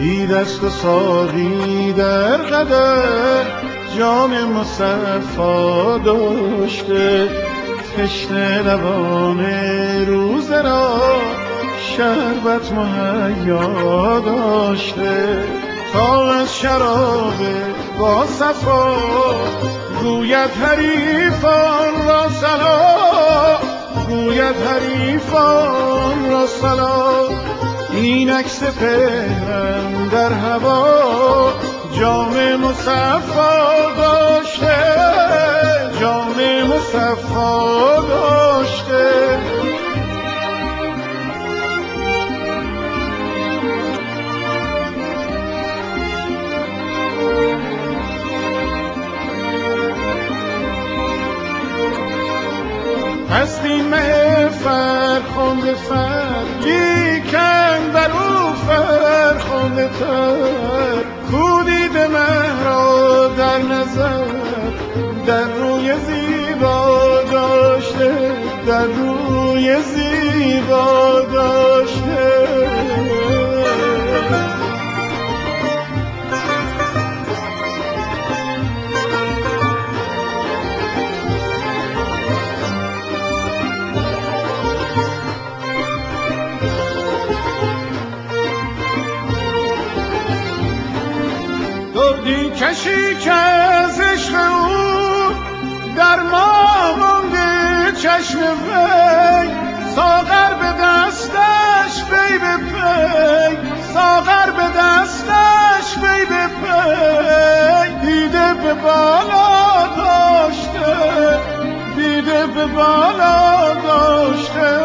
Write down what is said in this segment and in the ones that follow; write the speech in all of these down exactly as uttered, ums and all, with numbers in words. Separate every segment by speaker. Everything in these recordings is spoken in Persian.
Speaker 1: بی دست و ساقی در قدر جام مصفا داشته، تشنه لبان روزه را شربت مهیا داشته. تا از شراب با صفا گوید حریفان را صلا، گوید حریفان را صلا. اینک سپهرم در هوا جام مصفا داشته، جام مصفا داشته. هست این مه فرخنده فر، لیکن بر او فرخنده تر. کو دیده مه را در نظر در روی زیبا داشته، در روی زیبا داشته. دردی کشی که از عشق او در ما مانده چشم وی، ساغر به دستش وی به پی، ساغر به دستش وی به پی. دیده به بالا داشته، دیده به بالا داشته.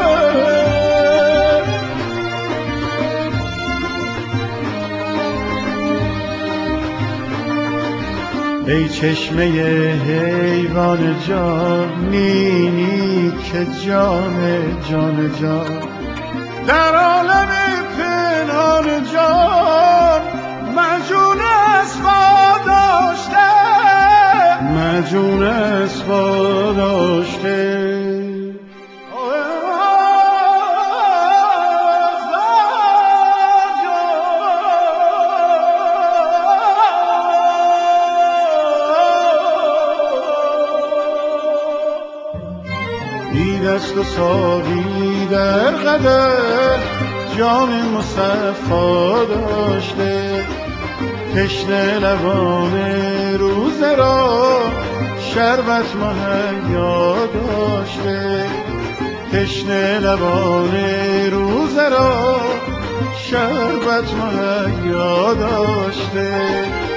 Speaker 1: ای چشمه حیوان جان، نی نی که جان جان جان. در عالم پنهان جان معجون اسبا داشته، معجون اسبا داشته. بی دست و ساقی در قدر جام مصفا داشته، تشنه لبان روزه را شربت مهیا داشته، تشنه لبان روزه را شربت مهیا داشته.